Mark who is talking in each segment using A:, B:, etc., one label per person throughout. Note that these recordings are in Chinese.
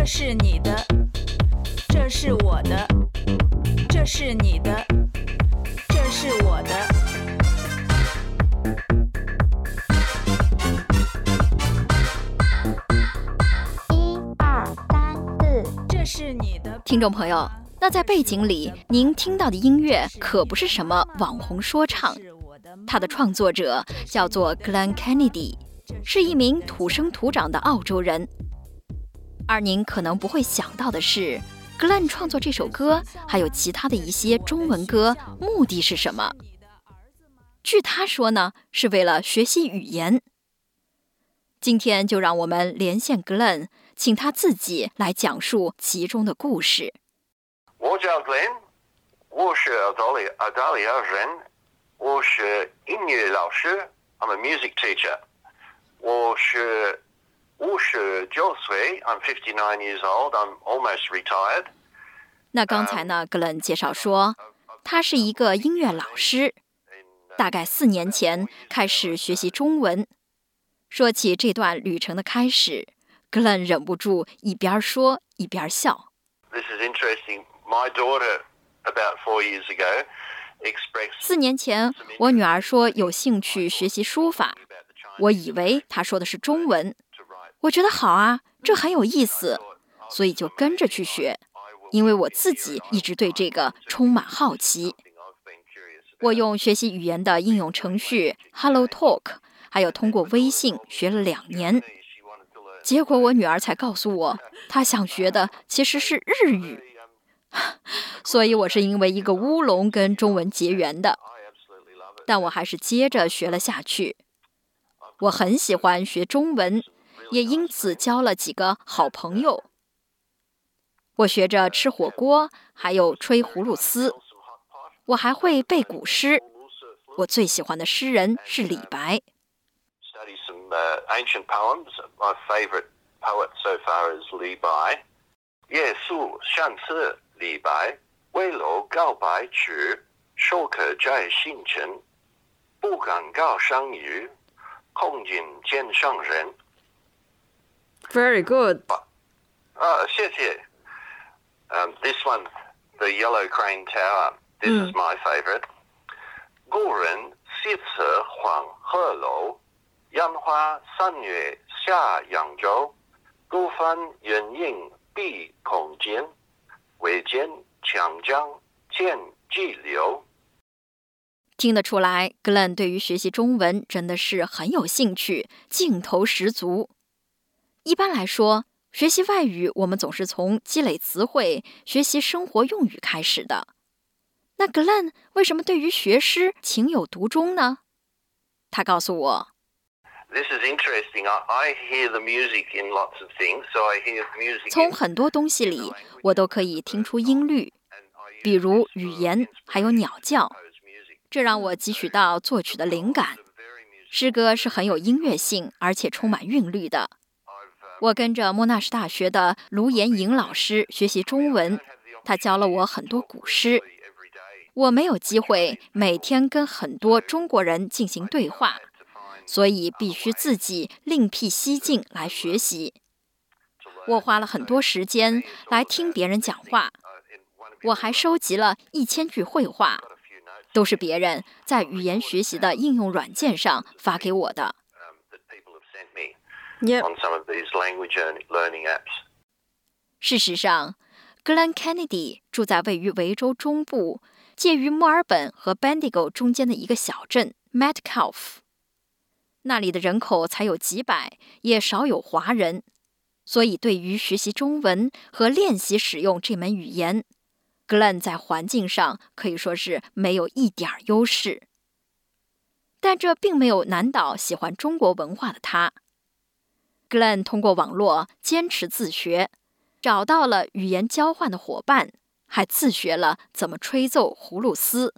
A: 是你的，这是我的，这是你的，这是我的。
B: 1、2、3、4，
A: 这是你的。
C: 听众朋友，那在背景里您听到的音乐可不是什么网红说唱，它的创作者叫做 Glenn Kennedy， 是一名土生土长的澳洲人。而您可能不会想到的是，Glenn 创作这首歌还有其他的一些中文歌目的是什么？据他说呢，是为了学习语言。今天就让我们连线 Glenn， 请他自己来讲述其中的故事。
D: 我叫 Glenn， 我是澳大利亚人，我是音乐老师 ，I'm a music teacher。我是59岁 ，I'm 59 years old, I'm almost retired。
C: 那刚才呢，Glenn 介绍说，他是一个音乐老师，大概4年前开始学习中文。说起这段旅程的开始，Glenn 忍不住一边说一边笑。
D: This is interesting. My daughter, about 4 years ago, expressed
C: 4年前，我女儿说有兴趣学习书法，我以为她说的是中文。我觉得好啊，这很有意思，所以就跟着去学，因为我自己一直对这个充满好奇。我用学习语言的应用程序 HelloTalk， 还有通过微信学了2年。结果我女儿才告诉我，她想学的其实是日语。所以我是因为一个乌龙跟中文结缘的，但我还是接着学了下去。我很喜欢学中文，也因此交了几个好朋友。我学着吃火锅，还有吹葫芦丝。我还会背古诗，我最喜欢的诗人是李白。
D: study some ancient poems. My favourite poet so far is Li Bai. 夜宿山寺李白，危楼告白曲，手可摘星辰，不敢告商语，空尽见上人。
E: Very good.
D: 谢谢。This one, the Yellow Crane Tower. This is my favourite. 故人西辞黄鹤楼，烟花3月下扬州。孤帆远影碧空间，唯见长江见激流。
C: 听得出来 ，Glenn 对于学习中文真的是很有兴趣，劲头十足。一般来说，学习外语我们总是从积累词汇、学习生活用语开始的。那 Glenn 为什么对于学诗情有独钟呢？他告诉我
D: This is interesting. I hear the music in lots of things, so I hear the music.
C: 从很多东西里，我都可以听出音律，比如语言，还有鸟叫，这让我汲取到作曲的灵感。诗歌是很有音乐性，而且充满韵律的。我跟着莫纳什大学的卢延莹老师学习中文，他教了我很多古诗。我没有机会每天跟很多中国人进行对话，所以必须自己另辟蹊径来学习。我花了很多时间来听别人讲话，我还收集了1000句绘画，都是别人在语言学习的应用软件上发给我的。
D: On some of these language learning apps.
C: 事实上 ，Glenn Kennedy 住在位于维州中部，介于墨尔本和 Bendigo 中间的一个小镇 Metcalfe。那里的人口才有几百，也少有华人，所以对于学习中文和练习使用这门语言 ，Glenn 在环境上可以说是没有一点优势。但这并没有难倒喜欢中国文化的他。Glenn 通过网络坚持自学，找到了语言交换的伙伴，还自学了怎么吹奏葫芦丝。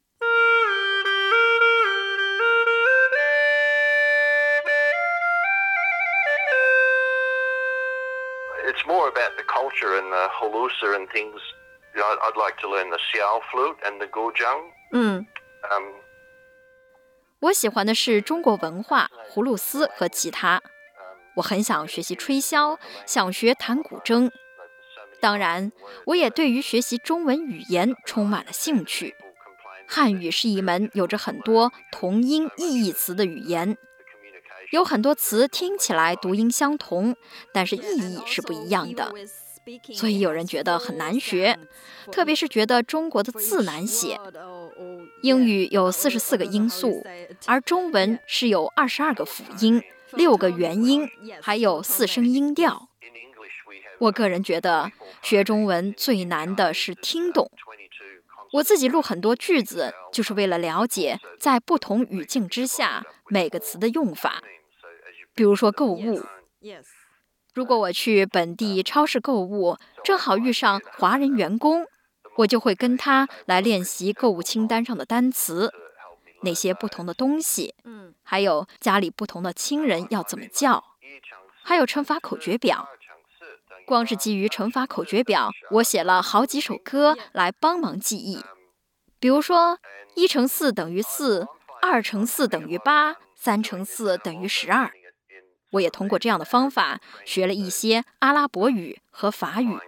D: It's more about the culture and the hulusa and things. I'd like to learn the xiao flute and the guzheng.
C: 我喜欢的是中国文化、葫芦丝和吉他。 我很想学习吹箫，想学弹古筝。当然，我也对于学习中文语言充满了兴趣。汉语是一门有着很多同音异义词的语言，有很多词听起来读音相同，但是意义是不一样的，所以有人觉得很难学，特别是觉得中国的字难写。英语有44个音素，而中文是有22个辅音、6个元音，还有4声音调。我个人觉得学中文最难的是听懂。我自己录很多句子，就是为了了解在不同语境之下每个词的用法。比如说购物，如果我去本地超市购物，正好遇上华人员工，我就会跟他来练习购物清单上的单词，哪些不同的东西，还有家里不同的亲人要怎么叫，还有乘法口诀表。光是基于乘法口诀表，我写了好几首歌来帮忙记忆。比如说1乘4等于4， 2乘4等于8， 3乘4等于12。我也通过这样的方法学了一些阿拉伯语和法语。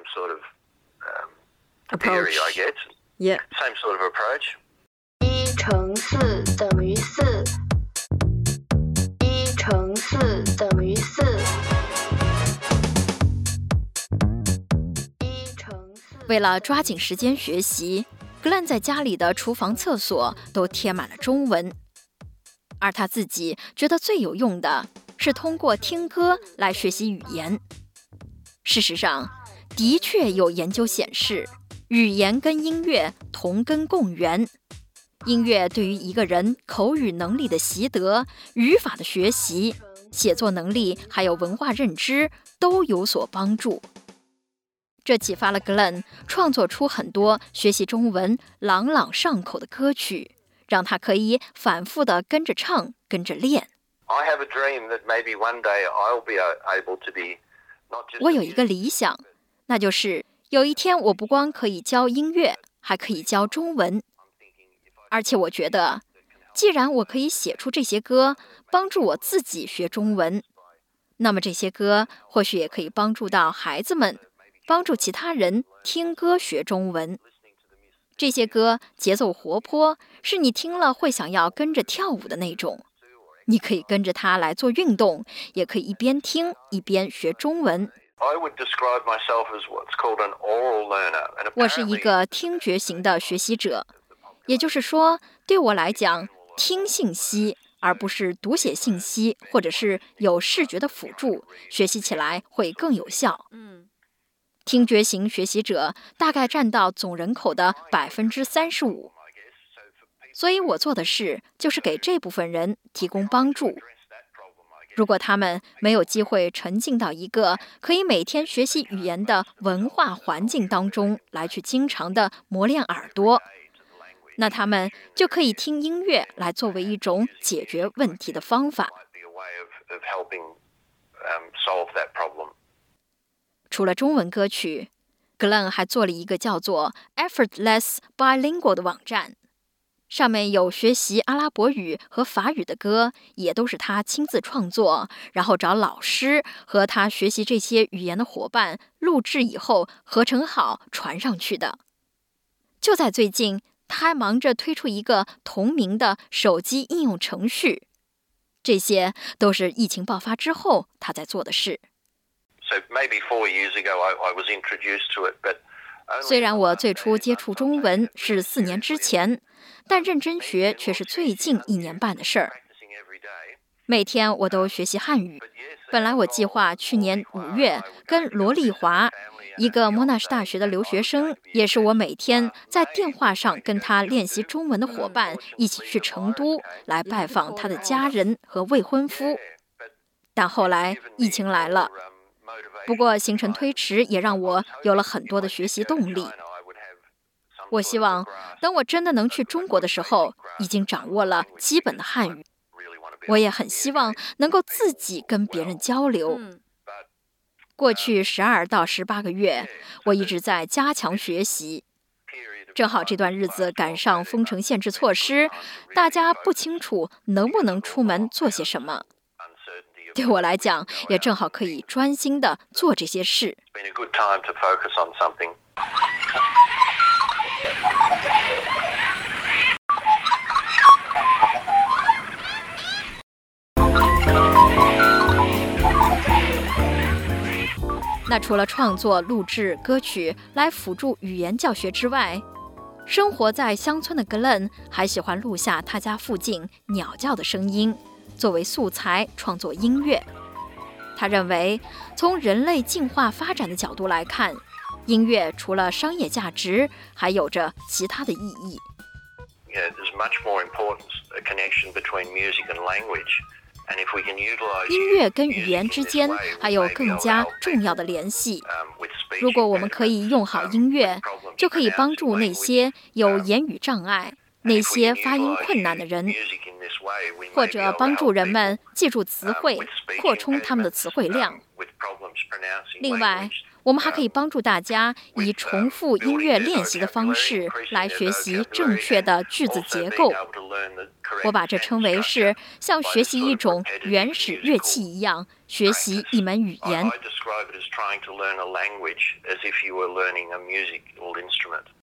E: Yeah.
B: 1乘4等于4， 1乘4等于4。
C: 为了抓紧时间学习，Glenn 在家里的厨房、厕所都贴满了中文，而他自己觉得最有用的是通过听歌来学习语言。事实上，的确有研究显示，语言跟音乐同根共源。音乐对于一个人口语能力的习得、语法的学习、写作能力还有文化认知都有所帮助。这启发了 Glenn 创作出很多学习中文朗朗上口的歌曲，让他可以反复地跟着唱，跟着练。我有一个理想，那就是有一天我不光可以教音乐，还可以教中文。而且我觉得，既然我可以写出这些歌，帮助我自己学中文，那么这些歌或许也可以帮助到孩子们，帮助其他人听歌学中文。这些歌节奏活泼，是你听了会想要跟着跳舞的那种。你可以跟着它来做运动，也可以一边听一边学中文。我是一个听觉型的学习者，也就是说，对我来讲，听信息而不是读写信息，或者是有视觉的辅助，学习起来会更有效。听觉型学习者大概占到总人口的35%，所以我做的事就是给这部分人提供帮助。如果他们没有机会沉浸到一个可以每天学习语言的文化环境当中来去经常的磨练耳朵，那他们就可以听音乐来作为一种解决问题的方法。除了中文歌曲， Glenn 还做了一个叫做 Effortless Bilingual 的网站，上面有学习阿拉伯语和法语的歌，也都是他亲自创作，然后找老师和他学习这些语言的伙伴录制以后合成好传上去的。就在最近，他还忙着推出一个同名的手机应用程序，这些都是疫情爆发之后他在做的事。虽然我最初接触中文是4年之前，但认真学却是最近1年半的事儿。每天我都学习汉语。本来我计划去年5月跟罗丽华，一个莫纳什大学的留学生，也是我每天在电话上跟他练习中文的伙伴，一起去成都来拜访他的家人和未婚夫。但后来疫情来了，不过行程推迟也让我有了很多的学习动力。我希望等我真的能去中国的时候，已经掌握了基本的汉语。我也很希望能够自己跟别人交流。过去12到18个月，我一直在加强学习。正好这段日子赶上封城限制措施，大家不清楚能不能出门做些什么。 对我来讲，也正好可以专心地做这些事。
D: Been a good time to focus on something.
C: 那除了创作、录制歌曲来辅助语言教学之外，生活在乡村的格伦还喜欢录下他家附近鸟叫的声音，作为素材创作音乐。他认为，从人类进化发展的角度来看，音乐除了商业价值，还有着其他的意义。
D: Yeah, there's much more importance, a connection between music and language.
C: 音乐跟语言之间还有更加重要的联系。如果我们可以用好音乐，就可以帮助那些有言语障碍、那些发音困难的人，或者帮助人们记住词汇，扩充他们的词汇量。另外，我们还可以帮助大家以重复音乐练习的方式来学习正确的句子结构。我把这称为是像学习一种原始乐器一样学习一门语言。